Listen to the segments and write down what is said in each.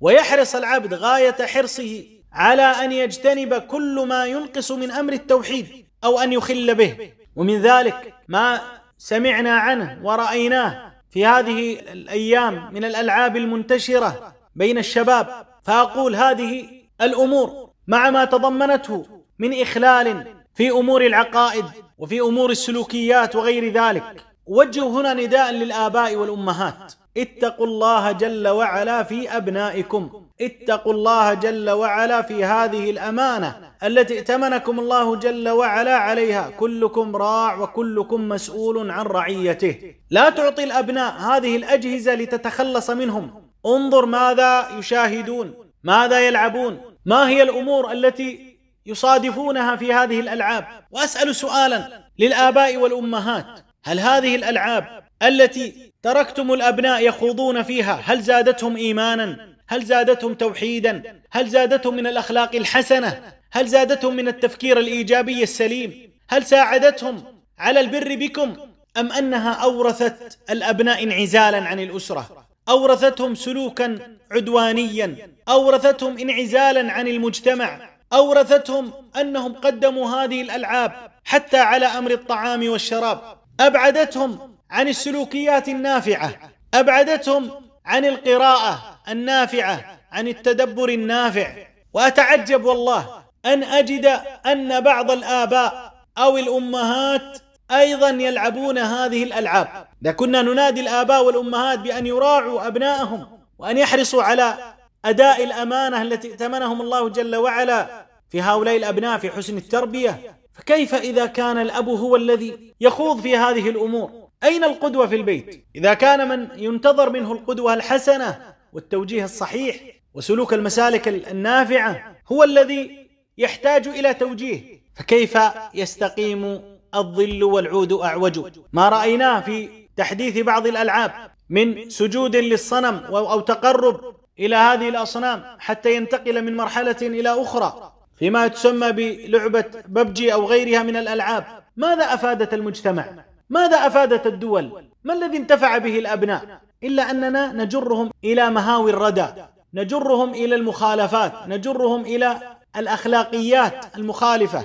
ويحرص العبد غاية حرصه على أن يجتنب كل ما ينقص من أمر التوحيد أو أن يخل به. ومن ذلك ما سمعنا عنه ورأيناه في هذه الأيام من الألعاب المنتشرة بين الشباب. فأقول هذه الأمور مع ما تضمنته من إخلال في أمور العقائد وفي أمور السلوكيات وغير ذلك، أوجه هنا نداء للآباء والأمهات: اتقوا الله جل وعلا في أبنائكم، اتقوا الله جل وعلا في هذه الأمانة التي ائتمنكم الله جل وعلا عليها. كلكم راع وكلكم مسؤول عن رعيته. لا تعطي الأبناء هذه الأجهزة لتتخلص منهم. انظر ماذا يشاهدون، ماذا يلعبون، ما هي الأمور التي يصادفونها في هذه الألعاب. وأسأل سؤالا للآباء والأمهات: هل هذه الألعاب التي تركتم الأبناء يخوضون فيها هل زادتهم إيمانا؟ هل زادتهم توحيدا؟ هل زادتهم من الأخلاق الحسنة؟ هل زادتهم من التفكير الإيجابي السليم؟ هل ساعدتهم على البر بكم؟ أم أنها أورثت الأبناء انعزالا عن الأسرة، أورثتهم سلوكا عدوانيا، أورثتهم انعزالا عن المجتمع، أورثتهم أنهم قدموا هذه الألعاب حتى على أمر الطعام والشراب، أبعدتهم عن السلوكيات النافعة، أبعدتهم عن القراءة النافعة، عن التدبر النافع. وأتعجب والله أن أجد أن بعض الآباء أو الأمهات أيضا يلعبون هذه الألعاب. إذا كنا ننادي الآباء والأمهات بأن يراعوا أبنائهم وأن يحرصوا على أداء الأمانة التي ائتمنهم الله جل وعلا في هؤلاء الأبناء في حسن التربية، فكيف إذا كان الأب هو الذي يخوض في هذه الأمور؟ أين القدوة في البيت؟ إذا كان من ينتظر منه القدوة الحسنة والتوجيه الصحيح وسلوك المسالك النافعة هو الذي يحتاج إلى توجيه، فكيف يستقيم الظل والعود أعوج؟ ما رأيناه في تحديث بعض الألعاب من سجود للصنم أو تقرب إلى هذه الأصنام حتى ينتقل من مرحلة إلى أخرى فيما تسمى بلعبة ببجي أو غيرها من الألعاب. ماذا أفادت المجتمع؟ ماذا أفادت الدول؟ ما الذي انتفع به الأبناء؟ إلا أننا نجرهم إلى مهاوي الردى، نجرهم إلى المخالفات، نجرهم إلى الأخلاقيات المخالفة.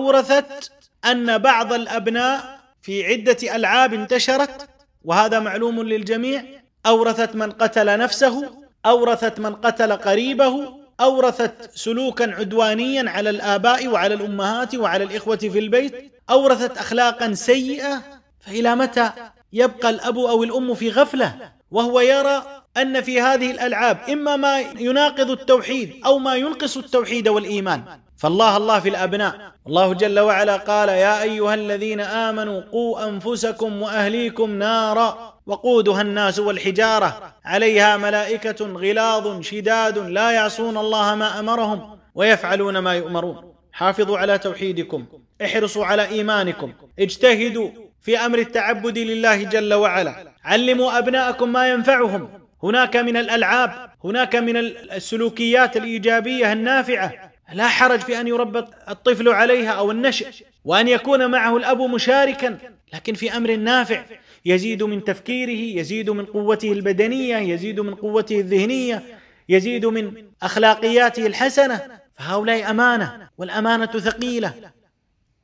أورثت أن بعض الأبناء في عدة ألعاب انتشرت، وهذا معلوم للجميع، أورثت من قتل نفسه، أورثت من قتل قريبه، أورثت سلوكا عدوانيا على الآباء وعلى الأمهات وعلى الإخوة في البيت، أورثت أخلاقا سيئة. فإلى متى يبقى الأب أو الأم في غفلة وهو يرى أن في هذه الألعاب إما ما يناقض التوحيد أو ما ينقص التوحيد والإيمان؟ فالله في الأبناء. الله جل وعلا قال: يا أيها الذين آمنوا قوا أنفسكم وأهليكم نارا وقودها الناس والحجارة عليها ملائكة غلاظ شداد لا يعصون الله ما أمرهم ويفعلون ما يؤمرون. حافظوا على توحيدكم، احرصوا على إيمانكم، اجتهدوا في أمر التعبد لله جل وعلا، علموا أبناءكم ما ينفعهم. هناك من الألعاب، هناك من السلوكيات الإيجابية النافعة، لا حرج في أن يربى الطفل عليها أو النشء، وأن يكون معه الأب مشاركا، لكن في أمر نافع يزيد من تفكيره، يزيد من قوته البدنية، يزيد من قوته الذهنية، يزيد من أخلاقياته الحسنة. فهؤلاء أمانة، والأمانة ثقيلة.